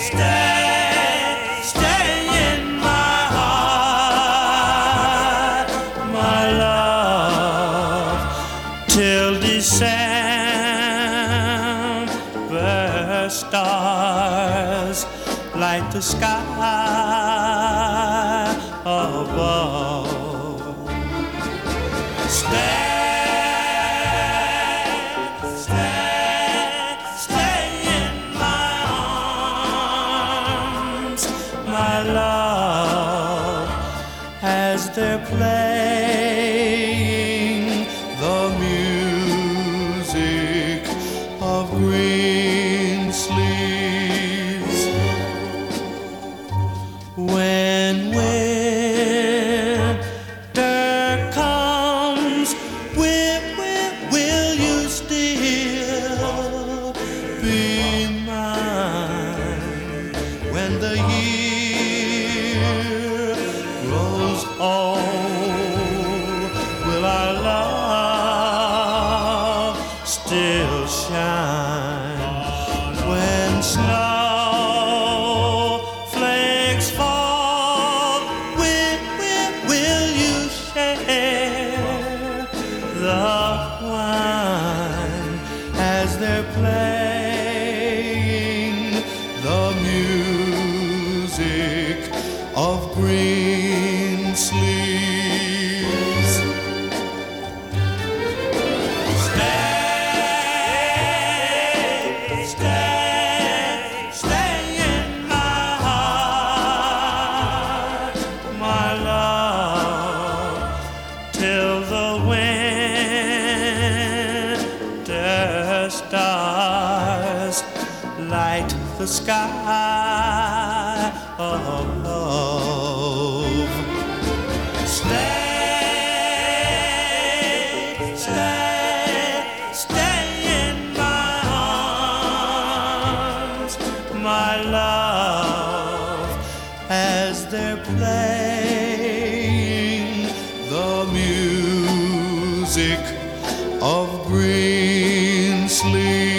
stay in my heart, my love, till December stars light the sky above. Stay in my arms, my love, as they're playing the music of green sleeves. When winter comes, will you still be mine? When the year grows old, will our love still shine? When snowflakes fall, will you share the wine as they're playing the music of green sleeves? Stay in my heart, my love, till the winter stars light the sky above. Stay in my arms, my love, as they're playing the music of green sleeves.